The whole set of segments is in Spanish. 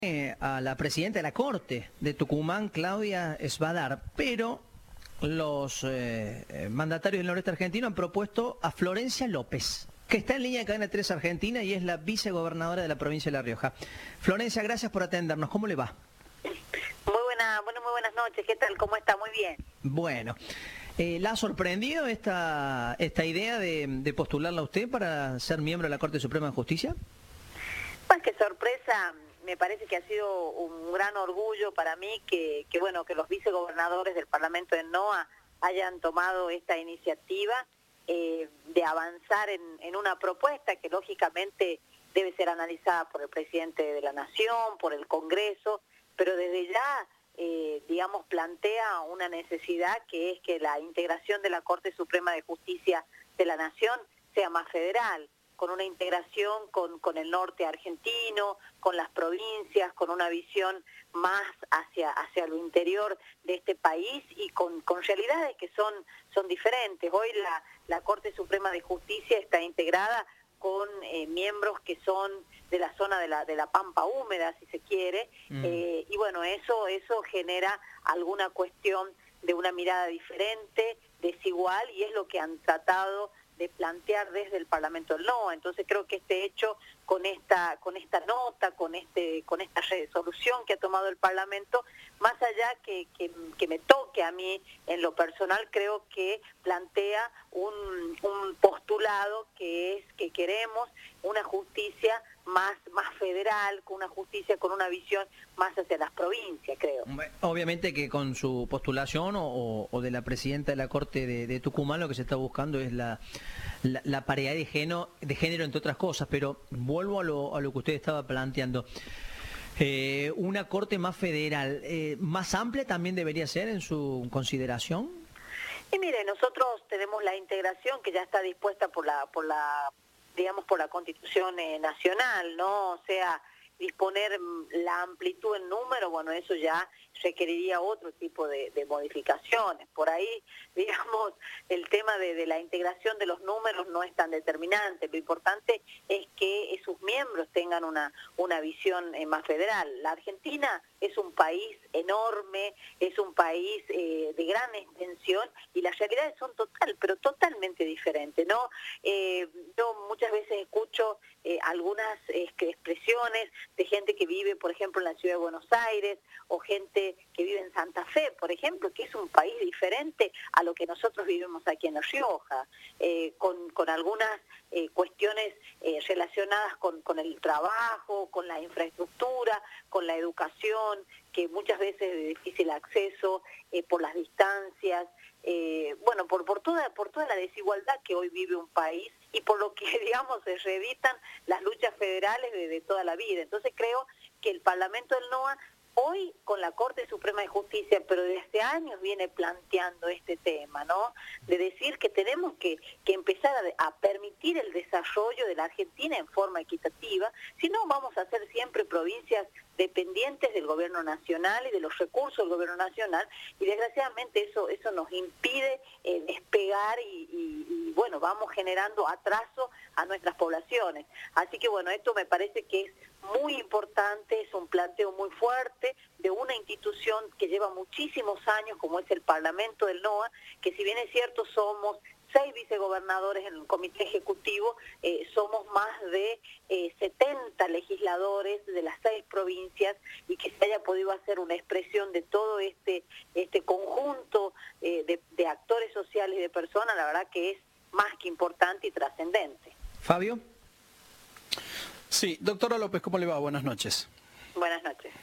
A la presidenta de la Corte de Tucumán, Claudia Sbadar, pero los mandatarios del noreste argentino han propuesto a Florencia López, que está en línea de Cadena 3 Argentina y es la vicegobernadora de la provincia de La Rioja. Florencia, gracias por atendernos. ¿Cómo le va? Muy buenas noches. ¿Qué tal? ¿Cómo está? Muy bien. Bueno, ¿la ha sorprendido esta idea de postularla a usted para ser miembro de la Corte Suprema de Justicia? Más que sorpresa, me parece que ha sido un gran orgullo para mí que los vicegobernadores del Parlamento de NOA hayan tomado esta iniciativa de avanzar en una propuesta que lógicamente debe ser analizada por el presidente de la Nación, por el Congreso, pero desde ya, plantea una necesidad que es que la integración de la Corte Suprema de Justicia de la Nación sea más federal, con una integración con el norte argentino, con las provincias, con una visión más hacia lo interior de este país y con realidades que son diferentes. Hoy la Corte Suprema de Justicia está integrada con miembros que son de la zona de la pampa húmeda, si se quiere, y bueno, eso genera alguna cuestión de una mirada diferente, desigual, y es lo que han tratado de plantear desde el Parlamento del NOA. Entonces creo que este hecho, con esta nota, con esta resolución que ha tomado el Parlamento, más allá que me toque a mí en lo personal, creo que plantea un postulado que es que queremos una justicia más federal, con una justicia con una visión más hacia las provincias, creo. Obviamente que con su postulación o de la presidenta de la Corte de Tucumán lo que se está buscando es la paridad de género, entre otras cosas, pero vuelvo a lo que usted estaba planteando. ¿Una Corte más federal, más amplia también debería ser en su consideración? Y mire, nosotros tenemos la integración que ya está dispuesta por la Constitución Nacional, ¿no? O sea, disponer la amplitud en número, bueno, eso ya requeriría otro tipo de modificaciones. Por ahí, el tema de la integración de los números no es tan determinante. Lo importante es que sus miembros tengan una visión más federal. La Argentina es un país enorme, es un país de gran extensión y las realidades son totalmente diferentes, ¿no? Yo muchas veces escucho algunas expresiones de gente que vive, por ejemplo, en la ciudad de Buenos Aires, o gente que vive en Santa Fe, por ejemplo, que es un país diferente a lo que nosotros vivimos aquí en La Rioja, con algunas cuestiones relacionadas con el trabajo, con la infraestructura, con la educación, que muchas veces es de difícil acceso, por las distancias, por toda la desigualdad que hoy vive un país y por lo que, se reeditan las luchas federales de toda la vida. Entonces creo que el Parlamento del NOA, hoy con la Corte Suprema de Justicia, pero desde años viene planteando este tema, ¿no? De decir que tenemos que empezar a permitir el desarrollo de la Argentina en forma equitativa, si no vamos a ser siempre provincias dependientes del gobierno nacional y de los recursos del gobierno nacional, y desgraciadamente eso nos impide despegar y vamos generando atraso a nuestras poblaciones. Así que esto me parece que es muy importante, es un planteo muy fuerte de una institución que lleva muchísimos años, como es el Parlamento del NOA, que si bien es cierto somos 6 vicegobernadores en el comité ejecutivo, somos más de 70 legisladores de las 6 provincias, y que se haya podido hacer una expresión de todo este conjunto de actores sociales y de personas, la verdad que es más que importante y trascendente. Fabio. Sí, doctora López, ¿cómo le va? Buenas noches. Buenas noches.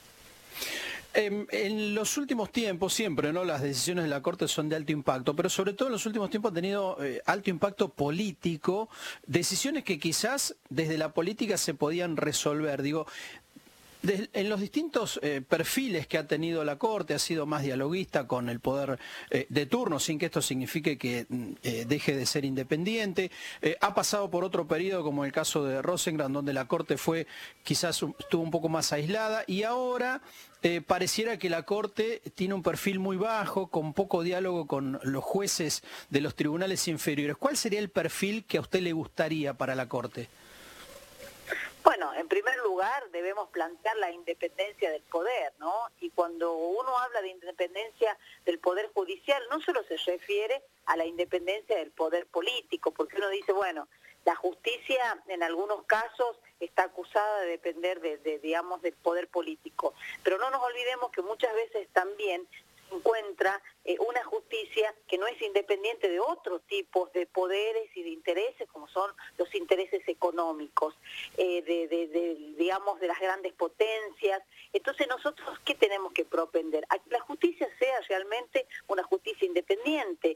En los últimos tiempos siempre, ¿no?, las decisiones de la Corte son de alto impacto, pero sobre todo en los últimos tiempos han tenido alto impacto político, decisiones que quizás desde la política se podían resolver. En los distintos perfiles que ha tenido la Corte, ha sido más dialoguista con el poder de turno, sin que esto signifique que deje de ser independiente. Ha pasado por otro periodo, como el caso de Rosengren, donde la Corte estuvo un poco más aislada, y ahora pareciera que la Corte tiene un perfil muy bajo, con poco diálogo con los jueces de los tribunales inferiores. ¿Cuál sería el perfil que a usted le gustaría para la Corte? Bueno, en primer lugar debemos plantear la independencia del poder, ¿no? Y cuando uno habla de independencia del poder judicial, no solo se refiere a la independencia del poder político, porque uno dice, bueno, la justicia en algunos casos está acusada de depender digamos, del poder político, pero no nos olvidemos que muchas veces también se encuentra una justicia que no es independiente de otros tipos de poderes y de intereses, como son los intereses económicos, digamos, de las grandes potencias. Entonces nosotros, ¿qué tenemos que propender? A que la justicia sea realmente una justicia independiente.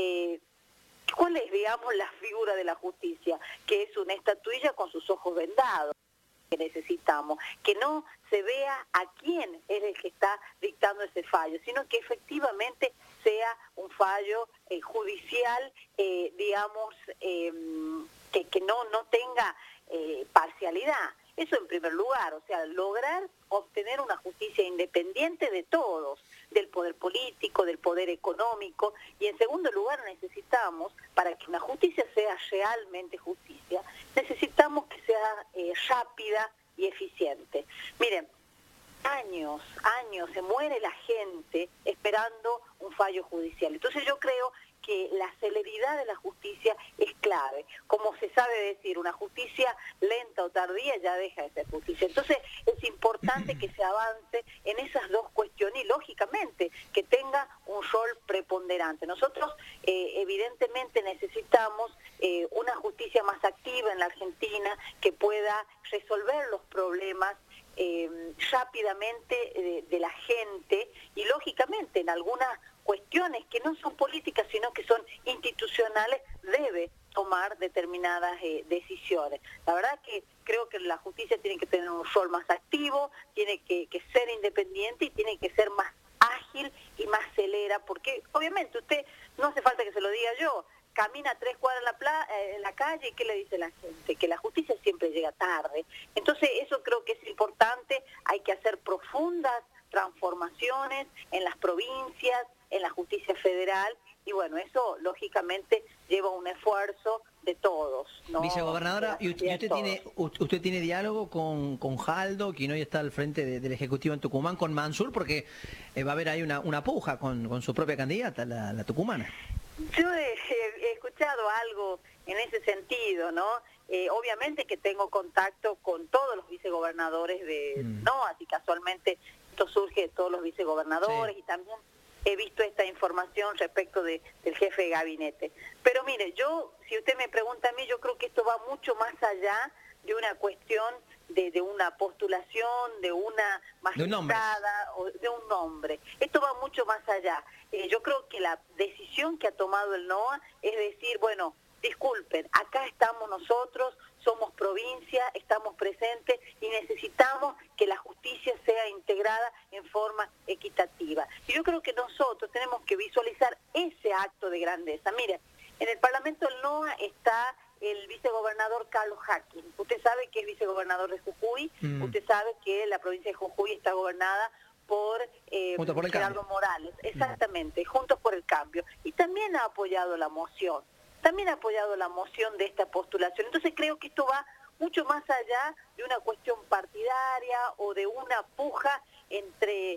¿Cuál es, digamos, la figura de la justicia? Que es una estatuilla con sus ojos vendados. Que necesitamos, que no se vea a quién es el que está dictando ese fallo, sino que efectivamente sea un fallo judicial, digamos, que no tenga parcialidad. Eso en primer lugar, o sea, lograr obtener una justicia independiente de todos, del poder político, del poder económico, y en segundo lugar necesitamos, para que una justicia sea realmente justicia, necesitamos que sea rápida y eficiente. Miren, años, se muere la gente esperando un fallo judicial. Entonces yo creo que la celeridad de la justicia es clave. Como se sabe decir, una justicia lenta o tardía ya deja de ser justicia. Entonces es importante que se avance en esas dos cuestiones y lógicamente que tenga un rol preponderante. Nosotros evidentemente necesitamos una justicia más activa en la Argentina que pueda resolver los problemas rápidamente de la gente y lógicamente en algunas cuestiones que no son políticas sino que son institucionales debe tomar determinadas decisiones. La verdad que creo que la justicia tiene que tener un rol más activo, tiene que ser independiente y tiene que ser más ágil y más celera, porque obviamente usted, no hace falta que se lo diga yo, camina 3 cuadras en la calle y ¿qué le dice la gente? Que la justicia siempre llega tarde. Entonces eso creo que es importante, hay que hacer profundas transformaciones en las provincias, en la justicia federal, y bueno, eso lógicamente lleva un esfuerzo de todos, ¿no? Vicegobernadora, ¿y usted tiene diálogo con Jaldo, quien hoy está al frente del Ejecutivo en Tucumán, con Mansur, porque va a haber ahí una puja con su propia candidata, la tucumana? Yo he escuchado algo en ese sentido, ¿no? Obviamente que tengo contacto con todos los vicegobernadores ¿no? Así casualmente esto surge de todos los vicegobernadores, sí. Y también he visto esta información respecto del jefe de gabinete. Pero mire, si usted me pregunta a mí, yo creo que esto va mucho más allá de una cuestión de una postulación, de una magistrada o de un nombre. Esto va mucho más allá. Yo creo que la decisión que ha tomado el NOA es decir, bueno, disculpen, acá estamos nosotros, somos provincia, estamos presentes y necesitamos que la justicia sea integrada en forma equitativa. Y yo creo que nosotros tenemos que visualizar ese acto de grandeza. Mire, en el Parlamento del NOA está el vicegobernador Carlos Hacking. Usted sabe que es vicegobernador de Jujuy, usted sabe que la provincia de Jujuy está gobernada por Gerardo Morales, exactamente, Juntos por el Cambio, y también ha apoyado la moción, de esta postulación. Entonces creo que esto va mucho más allá de una cuestión partidaria o de una puja entre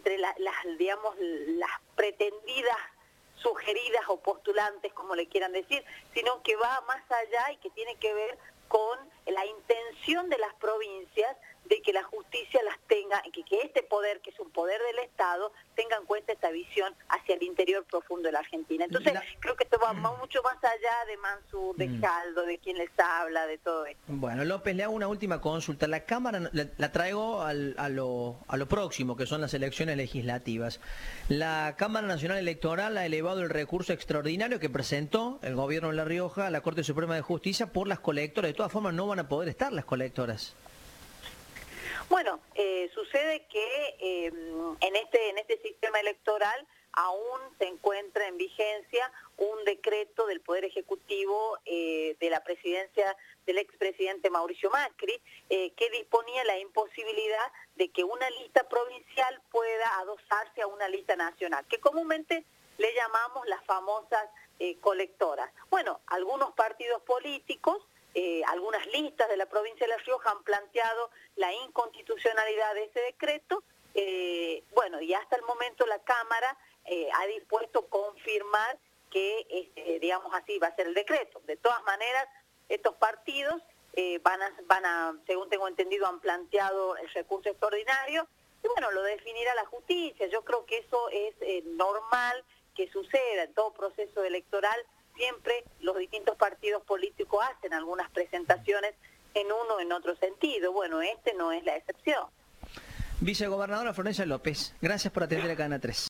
las pretendidas sugeridas o postulantes, como le quieran decir, sino que va más allá y que tiene que ver con la intención de las provincias de que la justicia las tenga, que este poder, que es un poder del Estado, tenga en cuenta esta visión hacia el interior profundo de la Argentina. Entonces, creo que esto va mucho más allá de Mansur, de Jaldo, de quien les habla, de todo esto. Bueno, López, le hago una última consulta. La Cámara, la traigo a lo próximo, que son las elecciones legislativas. La Cámara Nacional Electoral ha elevado el recurso extraordinario que presentó el gobierno de La Rioja a la Corte Suprema de Justicia por las colectoras. De todas formas, no van a poder estar las colectoras. Bueno, sucede que en este sistema electoral aún se encuentra en vigencia un decreto del Poder Ejecutivo de la presidencia del expresidente Mauricio Macri, que disponía la imposibilidad de que una lista provincial pueda adosarse a una lista nacional, que comúnmente le llamamos las famosas colectoras. Bueno, algunos partidos políticos algunas listas de la provincia de La Rioja han planteado la inconstitucionalidad de ese decreto. Bueno, y hasta el momento la Cámara ha dispuesto confirmar que, digamos así, va a ser el decreto. De todas maneras, estos partidos van a, según tengo entendido, han planteado el recurso extraordinario, y bueno, lo definirá la justicia. Yo creo que eso es normal que suceda en todo proceso electoral. Siempre los distintos partidos políticos hacen algunas presentaciones en uno o en otro sentido. Bueno, este no es la excepción. Vicegobernadora Florencia López, gracias por atender a Cadena 3.